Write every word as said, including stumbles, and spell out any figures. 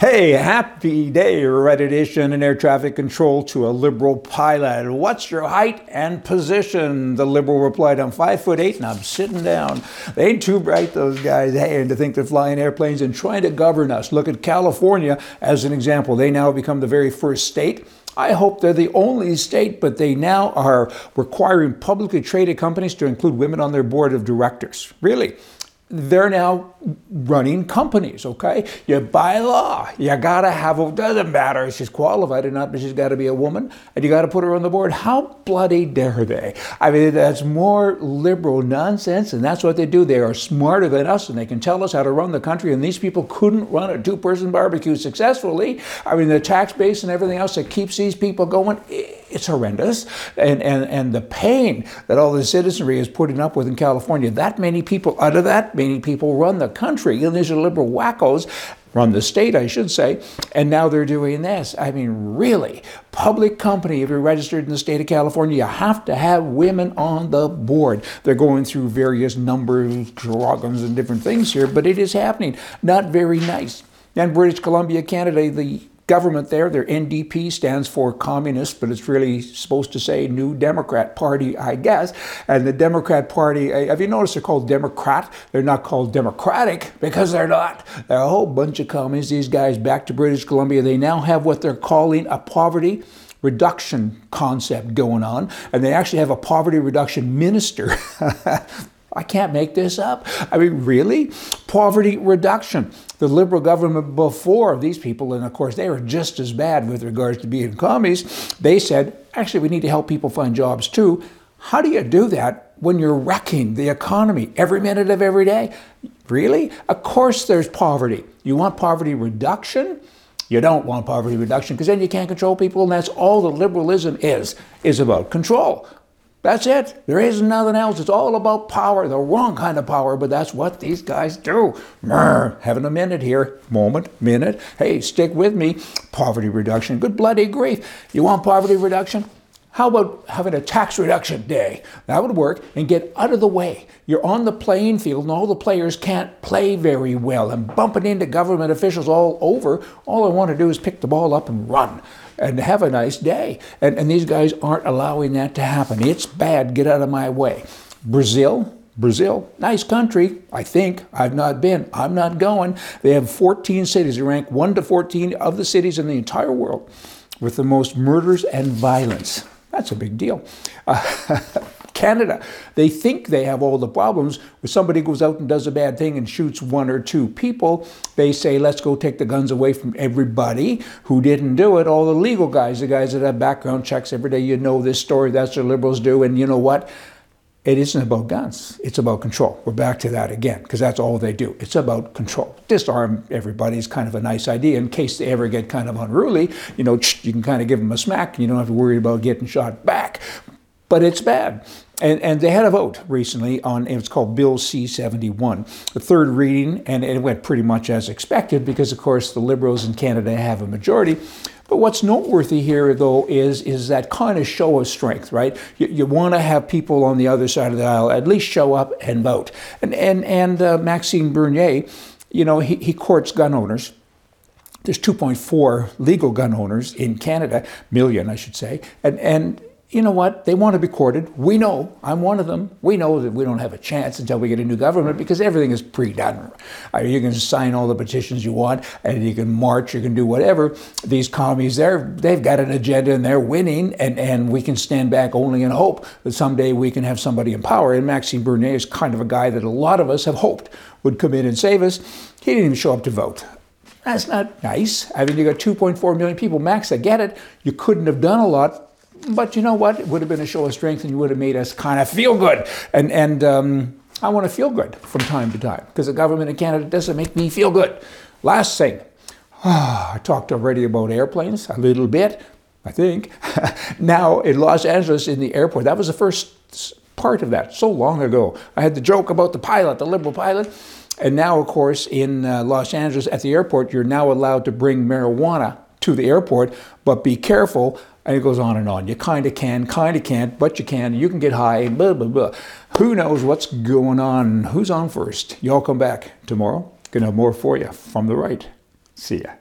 Hey, happy day, Red Edition and air traffic control to a Liberal pilot. What's your height and position? The Liberal replied, I'm five foot eight and I'm sitting down. They ain't too bright, those guys, hey, and to think they're flying airplanes and trying to govern us. Look at California as an example. They now become the very first state. I hope they're the only state, but they now are requiring publicly traded companies to include women on their board of directors. Really? They're now running companies, okay? You by law, you gotta have a, doesn't matter if she's qualified or not, but she's gotta be a woman, and you gotta put her on the board. How bloody dare they? I mean, that's more liberal nonsense, and that's what they do. They are smarter than us, and they can tell us how to run the country, and these people couldn't run a two-person barbecue successfully. I mean, the tax base and everything else that keeps these people going, it's horrendous. And, and, and the pain that all the citizenry is putting up with in California, that many people, out of that many people run the country, and these are liberal wackos, run the state, I should say, and now they're doing this. I mean, really, public company, if you're registered in the state of California, you have to have women on the board. They're going through various numbers, jargons, and different things here, but it is happening. Not very nice. And British Columbia, Canada, the government there, their N D P stands for communist, but it's really supposed to say New Democrat Party, I guess. And the Democrat Party, have you noticed they're called Democrat? They're not called Democratic because they're not. They're a whole bunch of communists. These guys back to British Columbia, they now have what they're calling a poverty reduction concept going on. And they actually have a poverty reduction minister. I can't make this up. I mean, really? Poverty reduction. The Liberal government before these people, and of course they were just as bad with regards to being commies, they said, actually, we need to help people find jobs too. How do you do that when you're wrecking the economy every minute of every day? Really? Of course there's poverty. You want poverty reduction? You don't want poverty reduction because then you can't control people, and that's all the liberalism is, is about control. That's it. There is nothing else. It's all about power, the wrong kind of power, but that's what these guys do. Murr, having a minute here. Moment, minute. Hey, stick with me. Poverty reduction. Good bloody grief. You want poverty reduction? How about having a tax reduction day? That would work, and get out of the way. You're on the playing field, and all the players can't play very well, and bumping into government officials all over. All I want to do is pick the ball up and run and have a nice day. And, and these guys aren't allowing that to happen. It's bad. Get out of my way. Brazil. Brazil, nice country, I think. I've not been. I'm not going. They have fourteen cities. They rank one to fourteen of the cities in the entire world with the most murders and violence. That's a big deal. Uh, Canada, they think they have all the problems. When somebody goes out and does a bad thing and shoots one or two people, they say, let's go take the guns away from everybody who didn't do it. All the legal guys, the guys that have background checks every day, you know this story, that's what liberals do. And you know what? It isn't about guns. It's about control. We're back to that again, because that's all they do. It's about control. Disarm everybody is kind of a nice idea in case they ever get kind of unruly. You know, you can kind of give them a smack, and you don't have to worry about getting shot back. But it's bad. And, and they had a vote recently on, it's called Bill C seventy-one, the third reading, and it went pretty much as expected because, of course, the Liberals in Canada have a majority. But what's noteworthy here, though, is, is that kind of show of strength, right? You, you want to have people on the other side of the aisle at least show up and vote. And, and, and uh, Maxime Bernier, you know, he, he courts gun owners. There's two point four legal gun owners in Canada, million, I should say, and and you know what? They want to be courted. We know. I'm one of them. We know that we don't have a chance until we get a new government because everything is pre-done. I mean, you can sign all the petitions you want, and you can march, you can do whatever. These commies, they're, they've got an agenda, and they're winning, and, and we can stand back only in hope that someday we can have somebody in power. And Maxime Bernier is kind of a guy that a lot of us have hoped would come in and save us. He didn't even show up to vote. That's not nice. I mean, you got two point four million people. Max, I get it. You couldn't have done a lot. But you know what? It would have been a show of strength, and you would have made us kind of feel good. And and um, I want to feel good from time to time because the government in Canada doesn't make me feel good. Last thing, oh, I talked already about airplanes a little bit, I think. Now in Los Angeles in the airport, that was the first part of that so long ago. I had the joke about the pilot, the Liberal pilot. And now, of course, in uh, Los Angeles at the airport, you're now allowed to bring marijuana to the airport, but be careful. And it goes on and on. You kind of can, kind of can't, but you can. You can get high, blah, blah, blah. Who knows what's going on? Who's on first? Y'all come back tomorrow. Gonna have more for you from the right. See ya.